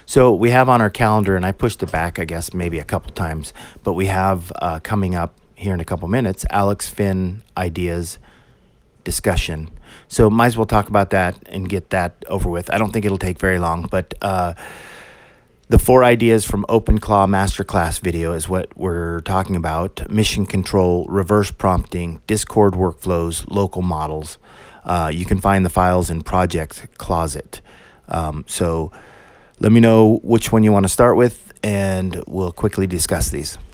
So we have on our calendar, and I pushed it back, I guess, maybe a couple times, but we have coming up here in a couple minutes, Alex Finn ideas discussion. So might as well talk about that and get that over with. I don't think it'll take very long, but the 4 ideas from OpenClaw Masterclass video is what we're talking about. Mission control, reverse prompting, Discord workflows, local models. You can find the files in Project Closet. So let me know which one you want to start with, and we'll quickly discuss these.